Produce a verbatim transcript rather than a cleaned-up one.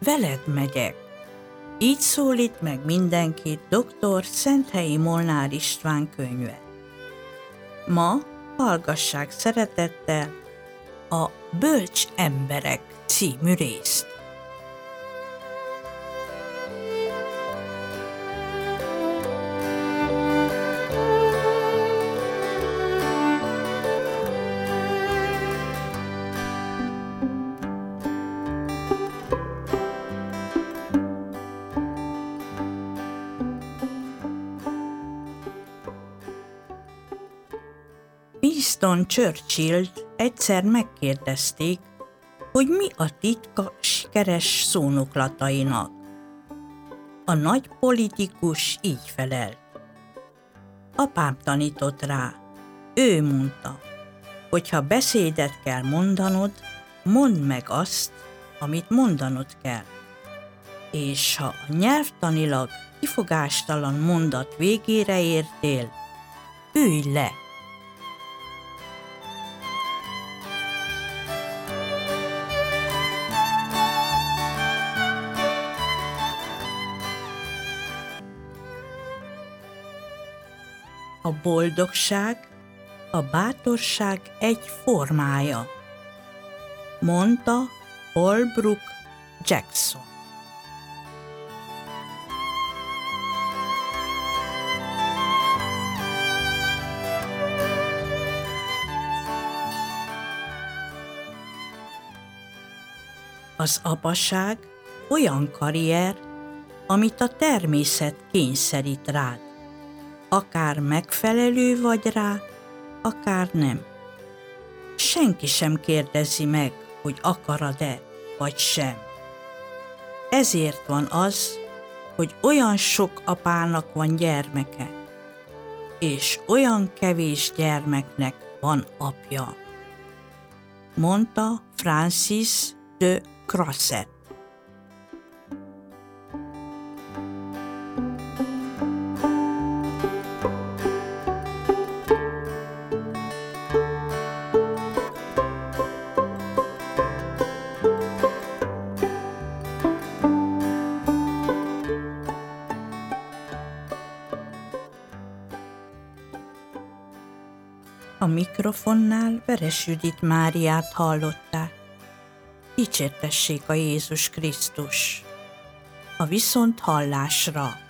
veled megyek. Így szólít meg mindenkit doktor Szenthelyi Molnár István könyve. Ma hallgassák szeretettel a Bölcs emberek című részt. Winston Churchillt egyszer megkérdezték, hogy mi a titka sikeres szónoklatainak. A nagy politikus így felelt. Apám tanított rá. Ő mondta, hogy ha beszédet kell mondanod, mondd meg azt, amit mondanod kell. És ha a nyelvtanilag kifogástalan mondat végére értél, ülj le. A boldogság, a bátorság egy formája, mondta Holbrook Jackson. Az apaság olyan karrier, amit a természet kényszerít rád. Akár megfelelő vagy rá, akár nem. Senki sem kérdezi meg, hogy akarad-e, vagy sem. Ezért van az, hogy olyan sok apának van gyermeke, és olyan kevés gyermeknek van apja, mondta Francis de Croisset. A mikrofonnál Veres Judit Máriát hallották. Dicsértessék a Jézus Krisztus! A viszonthallásra!